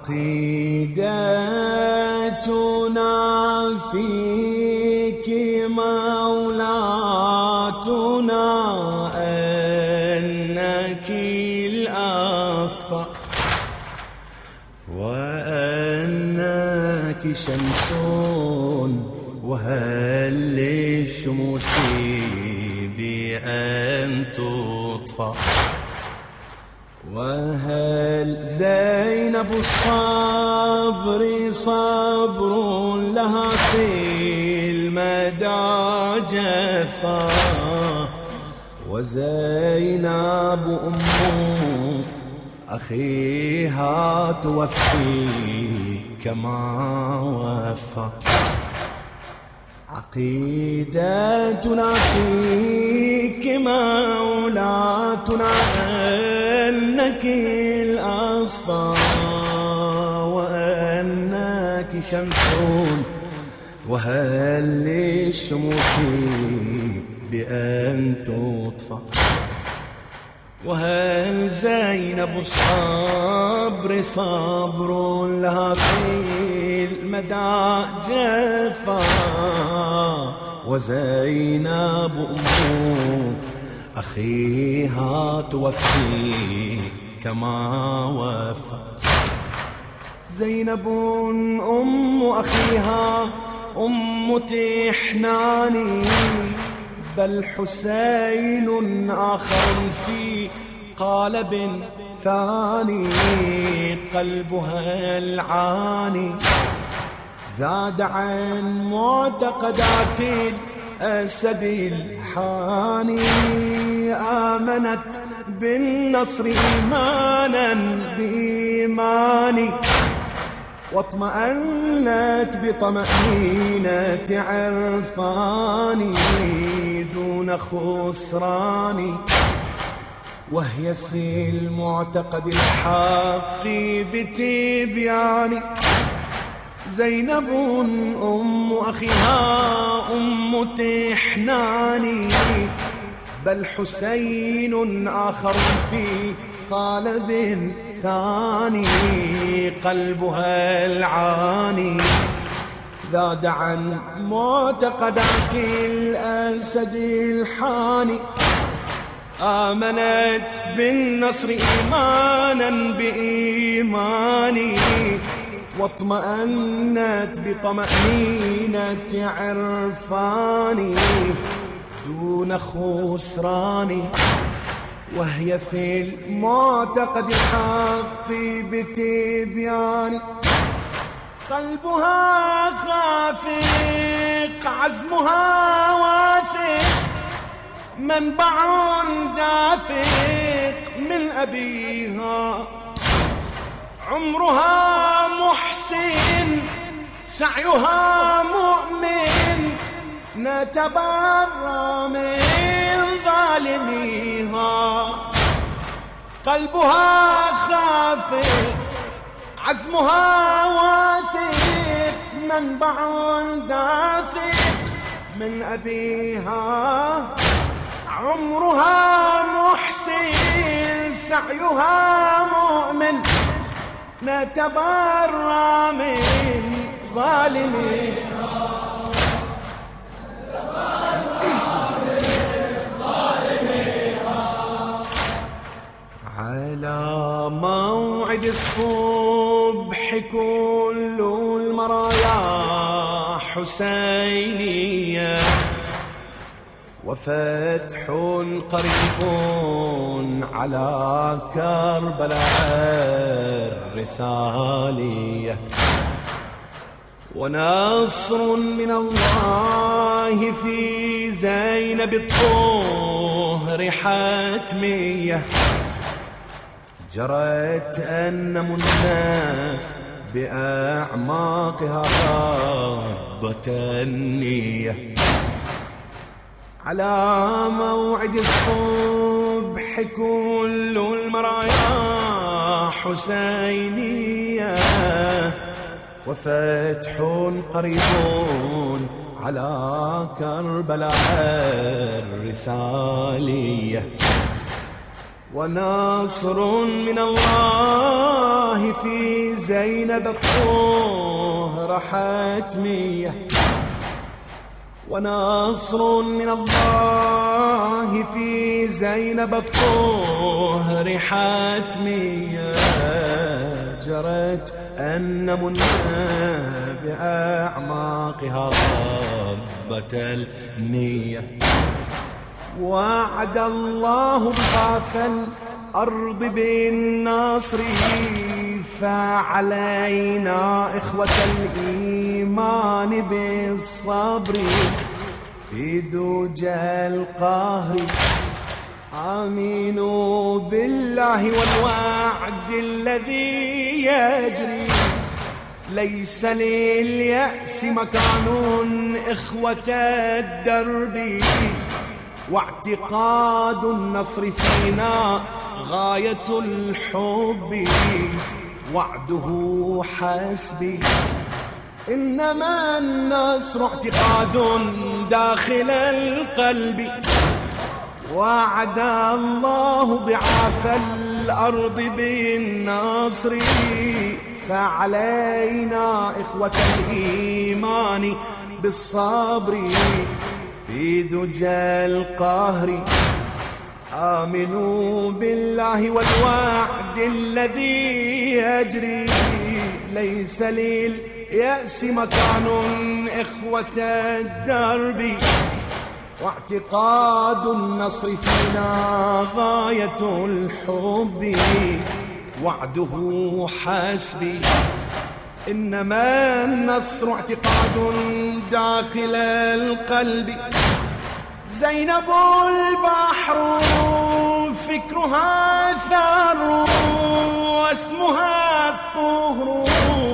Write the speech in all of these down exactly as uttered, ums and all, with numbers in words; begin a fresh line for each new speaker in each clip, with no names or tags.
عقيدتنا فيك مولاتنا أنك الأصفى وأنك شمس وهل للشموس بأن تطفى وهل زينب الصبر صبر لها في المدى جفا وزينب أم أخيها توفي كما وفى عقيدتنا فيك مولاتنا أنك الأصفى وأنك شمس وهل للشموس بأن تطفى وهل زينب الصبر صبر لها في المدى جفا وزينب أم أخيها توفي كما وفى زينب أم أخيها أم تحناني بل حسين آخر في قالب ثاني قلبها العاني زاد عن معتقدات الأسد الحاني آمنت بالنصر إيمانا بإيماني واطمأنت بطمأنينة عرفاني دون خسران وهي في المعتقد الحق بتبيان زينب أم أخيها أم تحناني بل حسين آخر في قالب ثاني قلبها العاني ذاد عن معتقدات الأسد الحاني آمنت بالنصر إيمانا بإيماني واطمأنت بطمأنينة عرفاني دون خسران وهي في المعتقد الحق بتبيان قلبها خافق عزمها واثق منبع دافق من أبيها عمرها محسن سعيها مؤمن نتبرى من ظالميها قلبها خافق عزمها واثق منبع دافق من أبيها عمرها محسن سعيها مؤمن نتبرى من ظالميها على موعد الصبح كل المرايا حسينية وفتح قريب على كربلاء الرسالية ونصر من الله في زينب الطهر حتمية جرت أن منا بأعماقها غضت النية على موعد الصبح كل المرايا حسينية وفتح قريب على كربلاء الرسالية ونصر من الله في زينب الطهر حتمية، ونصر من الله في زينب الطهر حتمية، جرت النمل بأعماقها ضبة النية. وعد الله بغاث الأرض بالنصر، فعلينا إخوة الإيمان بالصبر في دجى القهر. آمنوا بالله والوعد الذي يجري، ليس لليأس مكان إخوة الدرب، واعتقاد النصر فينا غاية الحب، وعده حسبي. إنما النصر اعتقاد داخل القلب، وعد الله ضعاف الأرض بالنصر، فعلينا إخوة الإيمان بالصبر في دجى القهر. آمنوا بالله والوعد الذي يجري، ليس لليأس مكان إخوة الدرب، واعتقاد النصر فينا غاية الحب، وعده حسبي. إنما النصر اعتقاد داخل القلب. زينب البحر فكرها ثار، واسمها الطهر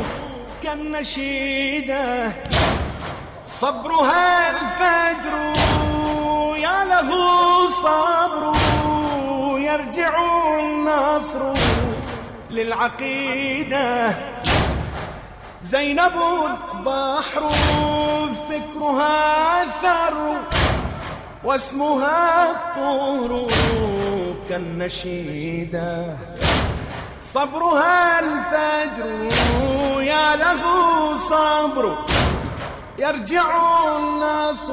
كالنشيدة، صبرها الفجر يا له صبر، يرجع النصر للعقيدة. زينب البحر فكرها ثر، واسمها الطهر كالنشيدة، صبرها الفجر يا له صبر، يرجع النصر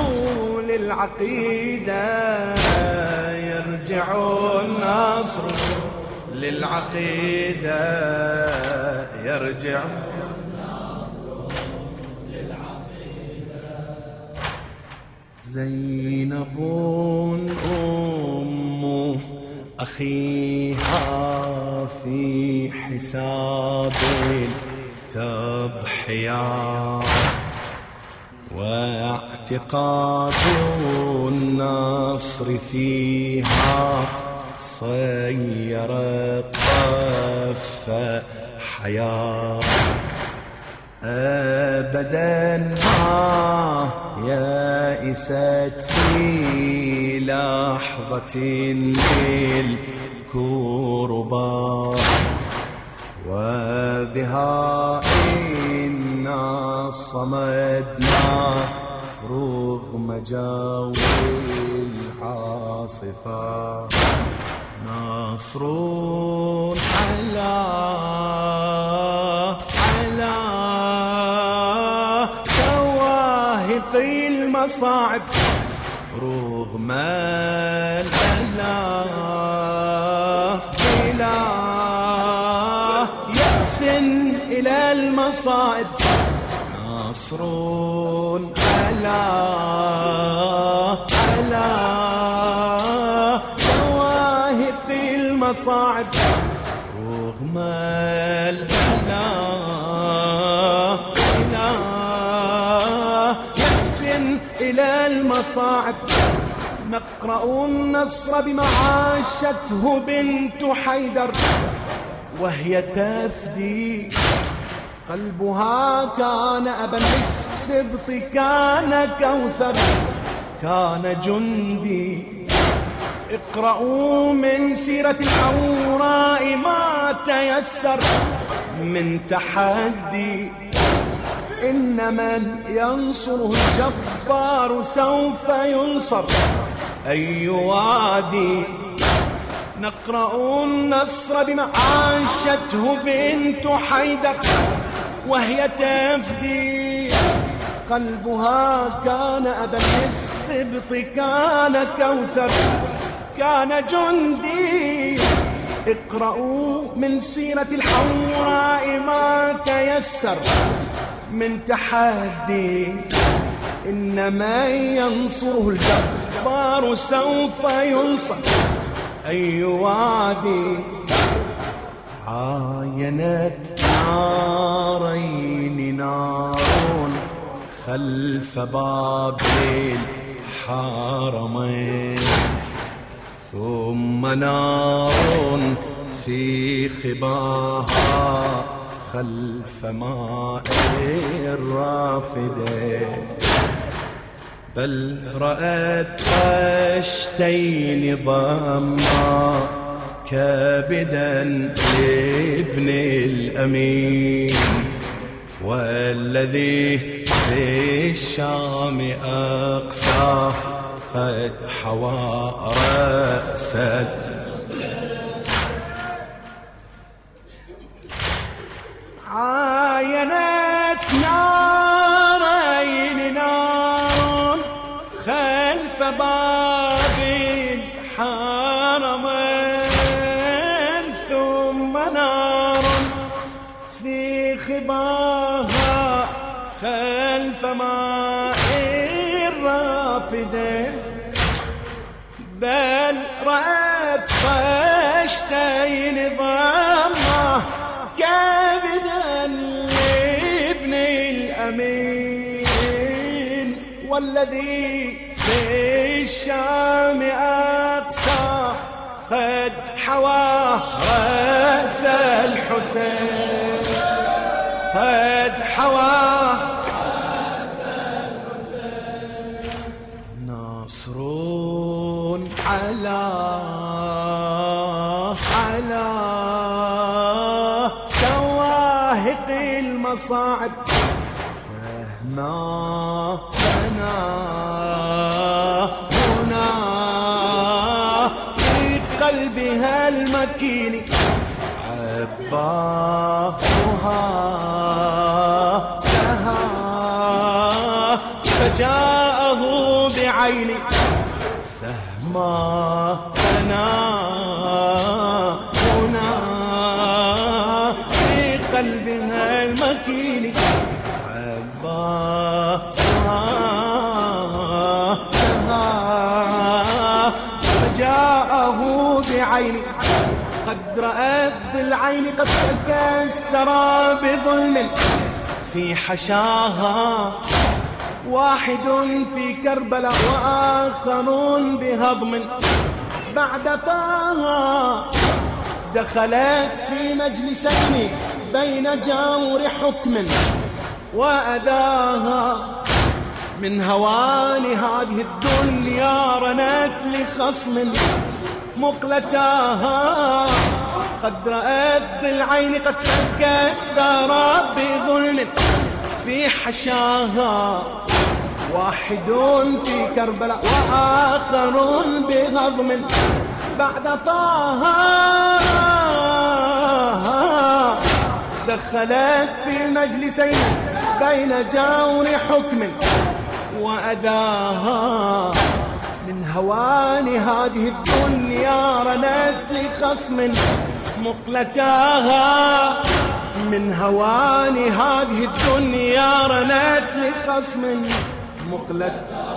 للعقيدة، يرجع النصر للعقيدة، يرجع زينب أم أخيها في حساب التضحيات، واعتقاد النصر فيها صير الطف حياة. أبدا ما يائست في لحظة للكربات، وبها إنا صمدنا رغم جو العاصفات. نصر على على شواهق المصاعب، رغم البلاء بلا يأس إلى المصائب. نصر على على شواهق المصاعب، رغم البلاء بلا يأس إلى المصاعب. نقرأ النصر بما عاشته بنت حيدر، وهي تفدي قلبها كان أبا للسبط، كان كوثر، كان جندي. اقرأوا من سيرة الحوراء ما تيسر من تحدي. إن من ينصره الجبار سوف ينصر، أي وادي. نقرأ النصر بما عاشته بنت حيدر وهي تفدي قلبها. كان أبا للسبط، كان كوثر، كان جندي. اقرأوا من سيرة الحوراء ما تيسر من تحدي. إن من ينصره الجبار سوف ينصر. أي وادي عاينت نارين، نار خلف باب الحرمين، ثم نار في خباها خلف ماء الرافدين. بل رأت طشتين ضما كابدا لابن الأمين، والذي في الشام أقصى قد حوى رأسه. عاينت نارين، نار خلف باب الحرمين، ثم نار في خباها خلف ماء الرافدين. بل رأت طشتين ضمه كابدا لابن الأمين، والذي في الشام أقصى قد حوى رأس الحسين، قد حوى رأس الحسين. ناصر على على شواهق المصاعب، سهما لنا هنا في قلبها المكين. عباسها سها فجاءه بعيني، سهما لنا هنا في قلبها المكين. عباسها سها فجاءه بعيني. قد رأت العين قد تكسر بظلم في حشاها، واحد في كربلاء وآخر بهضم بعد طه. دخلت في مجلسين بين جور حكم وأداها، من هوان هذه الدنيا رنت لخصم مقلتاها. قد رأت العين قد تكسر بظلم في حشاها، واحد في كربلاء وآخر بهضم بعد طه. دخلت في مجلسين بين جور حكم وأداها، من هوان هذه الدنيا رنت لخصم مقلتاها. من هوان هذه الدنيا رنت لخصم مقلتاها.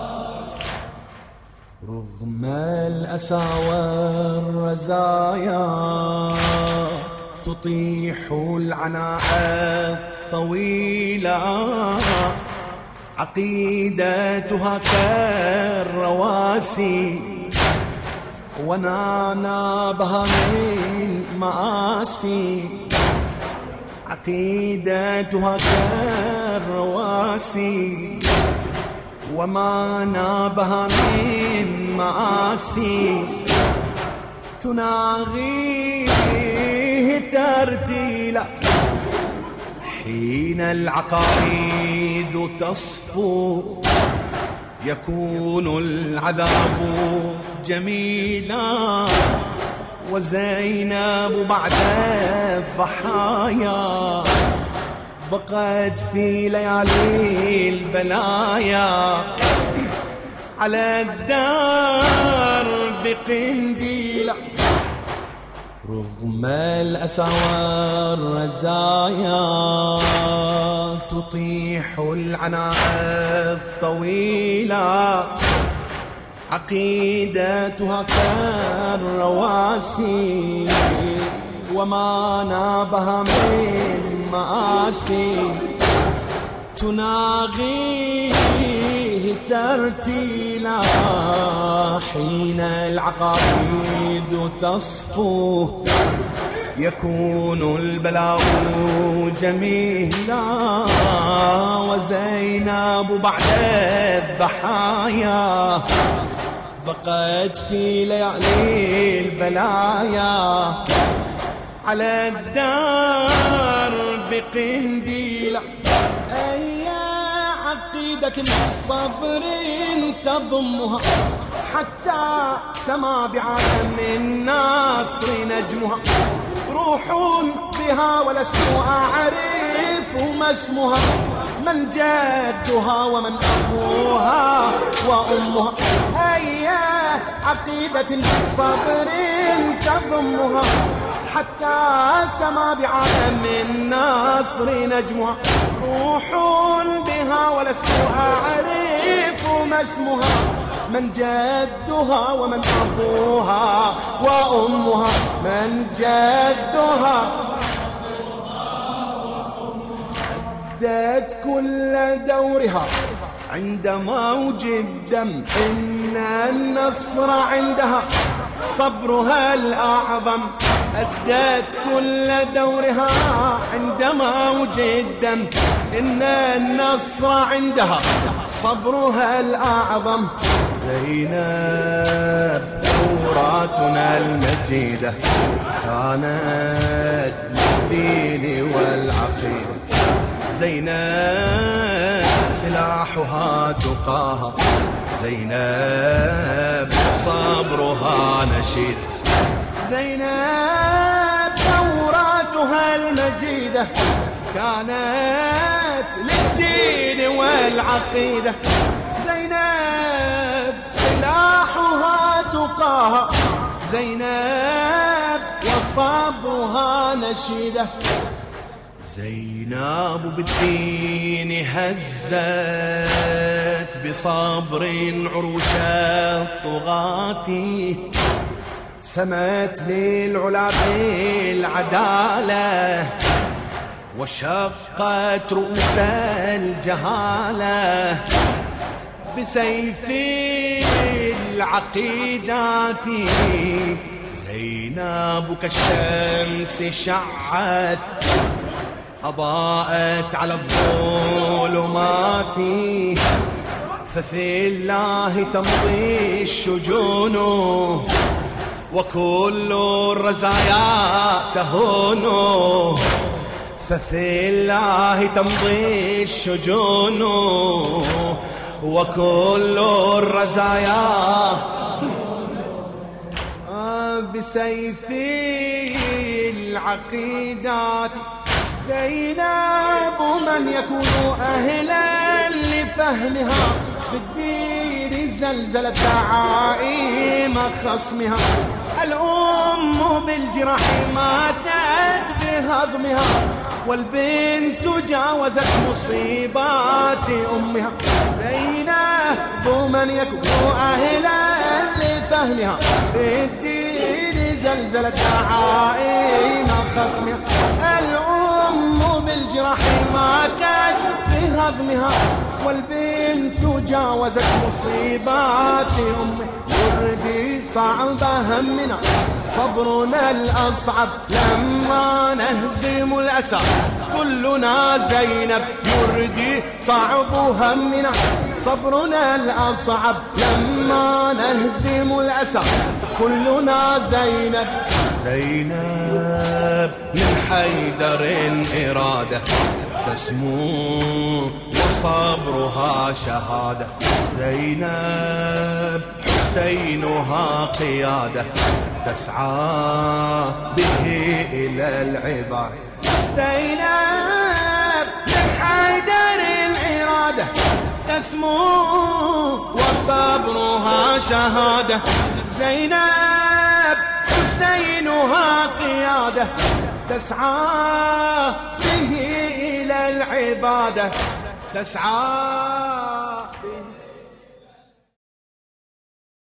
رغم الأسى والرزايا تطيح العناء الطويلة، عقيدتها كالرواسي ونانا بها من مآسي. عقيدتها كالرواسي وما نابها من مآسي. تناغيه ترتيلا حين العقائد تصفو، يكون العذاب جميلا وزينب بعد الضحايا بقت في ليالي البلايا على الدار بقنديلة رغم الأسى والرزايا تطيح العناء الطويلة عقيدتها كالرواسي وما نابها من مآسي تناغيه ترتيلا حين العقائد تصفو يكون البلاء جميلا وزينب بعد الضحايا بقت في ليالي البلايا على الدار بقنديلة أي عقيدة الصبر تضمها حتى سما بعالم الناصر نجمها روح بها ولست أعرف ما اسمها من جدها ومن أبوها وأمها أي عقيدة الصبر تضمها حتى سما بعالم النصر نجمها روح بها ولست أعرف ما اسمها من جدها ومن أبوها وأمها من جدها أدت كل دورها عند موج الدم إن النصر عندها صبرها الأعظم أدت كل دورها عند موج الدم إن النصر عندها صبرها الأعظم زينب ثوراتنا المجيدة كانت للدين والعقيدة زينب سلاحها تقاها زينب صبرها نشيد زينب ثوراتها المجيدة كانت للدين والعقيدة زينب سلاحها تقاها زينب وصبرها نشيدة زينب بالدين هزت بصبر عروش الطغاة سمت للعلا بالعدالة وشقت رؤوس الجهالة بسيف العقيدات زينب كالشمس شعت أضاءت على الظلمات ففي الله تمضي الشجون وكل الرزايا تهون ففي الله تمضي الشجون وكل الرزايا بسيف العقيدات زينب من يكون أهلا لفهمها بالدين زلزلت دعائم خصمها الأم بالجراح ماتت بهضمها والبنت جاوزت مصيبات أمها زينب من يكون أهلا لفهمها بالدين زلزلت دعائم خصمها الأم بالجراح ماتت بهضمها والبنت جاوزت مصيبات أمه وردي صعب همنا صبرنا الأصعب لما نهزم الأسى كلنا زينب يردي صعب همنا صبرنا الأصعب لما نهزم الأسى كلنا زينب زينب من حيدر إرادة تسمو وصبرها شهادة. زينب حسينها قيادة تسعى به إلى العباد. زينب لحيدر الإرادة تسمو وصبرها شهادة. زينب حسينها قيادة تسعى به إلى العبادة. تسعى